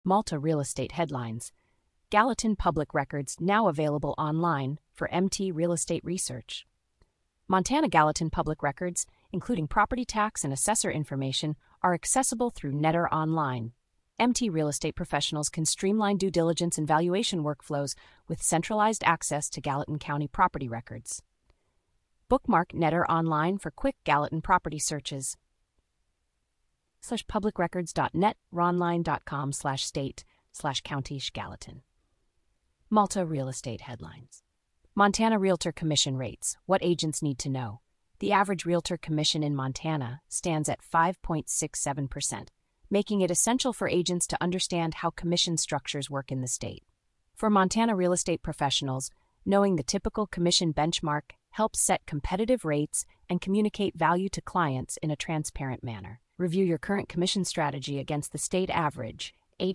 Malta Real Estate Headlines. Gallatin Public Records now available online for MT Real Estate Research. Montana Gallatin Public Records, including property tax and assessor information, are accessible through Netter Online. MT Real Estate professionals can streamline due diligence and valuation workflows with centralized access to Gallatin County property records. Bookmark Netter Online for quick Gallatin property searches. /publicrecords.net ronline.com/state/county/Gallatin. Malta Real Estate Headlines. Montana Realtor Commission Rates. What agents need to know. The average realtor commission in Montana stands at 5.67%, making it essential for agents to understand how commission structures work in the state. For Montana real estate professionals, knowing the typical commission benchmark helps set competitive rates and communicate value to clients in a transparent manner. Review your current commission strategy against the state average.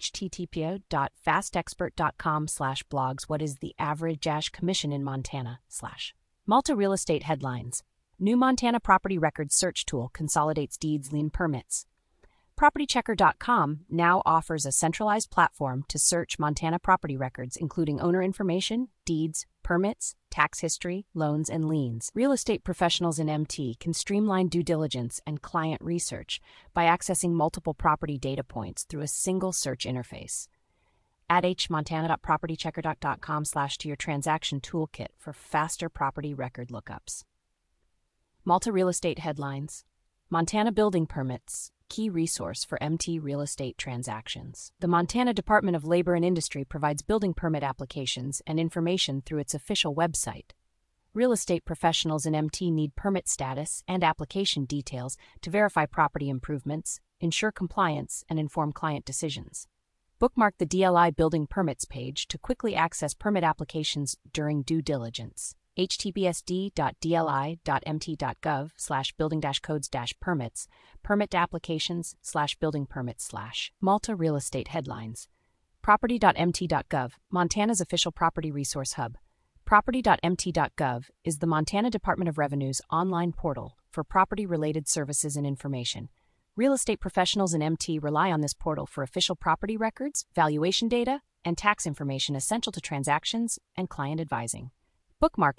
http://fastexpert.com/blogs. What is the average commission in Montana? Malta Real Estate Headlines. New Montana Property Records Search Tool consolidates deeds, lien permits. PropertyChecker.com now offers a centralized platform to search Montana property records, including owner information, deeds, permits, tax history, loans, and liens. Real estate professionals in MT can streamline due diligence and client research by accessing multiple property data points through a single search interface. Add hmontana.propertychecker.com/ to your transaction toolkit for faster property record lookups. Malta Real Estate Headlines. Montana Building Permits. Key resource for MT real estate transactions. The Montana Department of Labor and Industry provides building permit applications and information through its official website. Real estate professionals in MT need permit status and application details to verify property improvements, ensure compliance, and inform client decisions. Bookmark the DLI Building Permits page to quickly access permit applications during due diligence. httpsd.dli.mt.gov/building-codes-permits, permit applications /building permits / Malta Real Estate Headlines. Property.mt.gov, Montana's official property resource hub. Property.mt.gov is the Montana Department of Revenue's online portal for property-related services and information. Real estate professionals in MT rely on this portal for official property records, valuation data, and tax information essential to transactions and client advising. Bookmark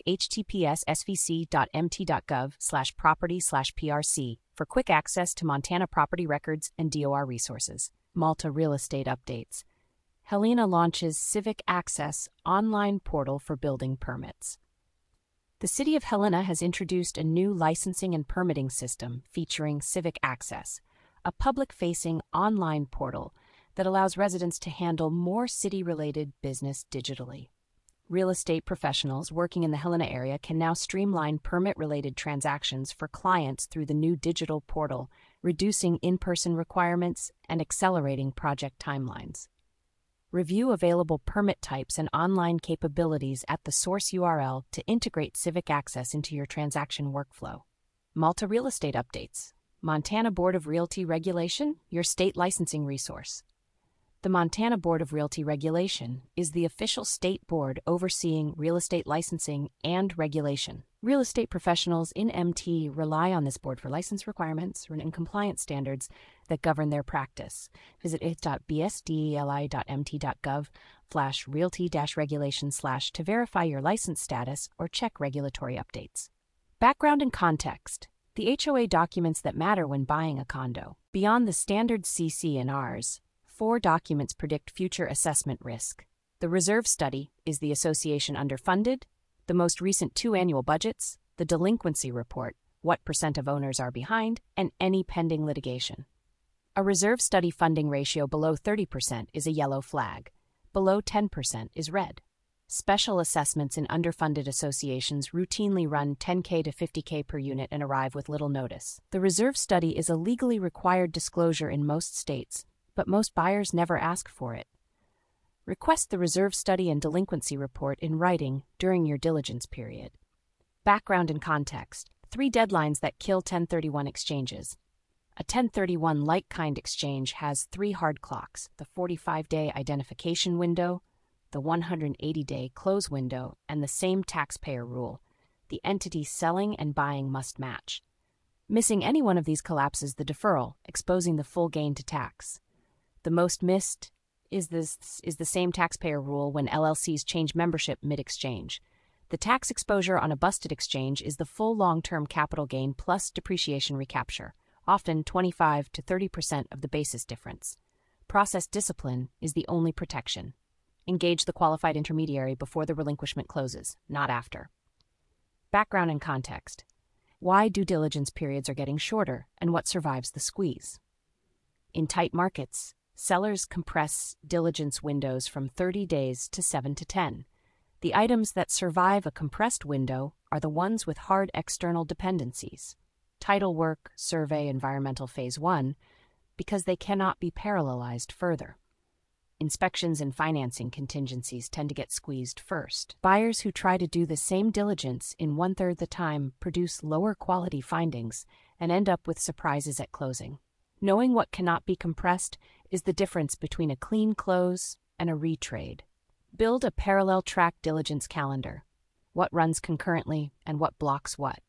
https://svc.mt.gov/property/prc for quick access to Montana property records and DOR resources. Malta Real Estate Updates. Helena launches Civic Access online portal for building permits. The City of Helena has introduced a new licensing and permitting system featuring Civic Access, a public-facing online portal that allows residents to handle more city-related business digitally. Real estate professionals working in the Helena area can now streamline permit-related transactions for clients through the new digital portal, reducing in-person requirements and accelerating project timelines. Review available permit types and online capabilities at the source URL to integrate Civic Access into your transaction workflow. Malta Real Estate Updates. Montana Board of Realty Regulation, your state licensing resource. The Montana Board of Realty Regulation is the official state board overseeing real estate licensing and regulation. Real estate professionals in MT rely on this board for license requirements and compliance standards that govern their practice. Visit it.bsdeli.mt.gov/realty-regulation/ to verify your license status or check regulatory updates. Background and context. The HOA documents that matter when buying a condo. Beyond the standard CC&Rs, 4 documents predict future assessment risk. The reserve study is the association underfunded, the most recent 2 annual budgets, the delinquency report, what % of owners are behind, and any pending litigation. A reserve study funding ratio below 30% is a yellow flag. Below 10% is red. Special assessments in underfunded associations routinely run $10K to $50K per unit and arrive with little notice. The reserve study is a legally required disclosure in most states, but most buyers never ask for it. Request the reserve study and delinquency report in writing during your diligence period. Background and context. 3 deadlines that kill 1031 exchanges. A 1031 like-kind exchange has 3 hard clocks: the 45-day identification window, the 180-day close window, and the same taxpayer rule. The entity selling and buying must match. Missing any one of these collapses the deferral, exposing the full gain to tax. The most missed is the same taxpayer rule when LLCs change membership mid-exchange. The tax exposure on a busted exchange is the full long-term capital gain plus depreciation recapture, often 25 to 30% of the basis difference. Process discipline is the only protection. Engage the qualified intermediary before the relinquishment closes, not after. Background and context. Why due diligence periods are getting shorter and what survives the squeeze. In tight markets, sellers compress diligence windows from 30 days to 7 to 10. The items that survive a compressed window are the ones with hard external dependencies, title work, survey, environmental phase 1, because they cannot be parallelized further. Inspections and financing contingencies tend to get squeezed first. Buyers who try to do the same diligence in 1/3 the time produce lower quality findings and end up with surprises at closing. Knowing what cannot be compressed is the difference between a clean close and a retrade. Build a parallel track diligence calendar. What runs concurrently and what blocks what.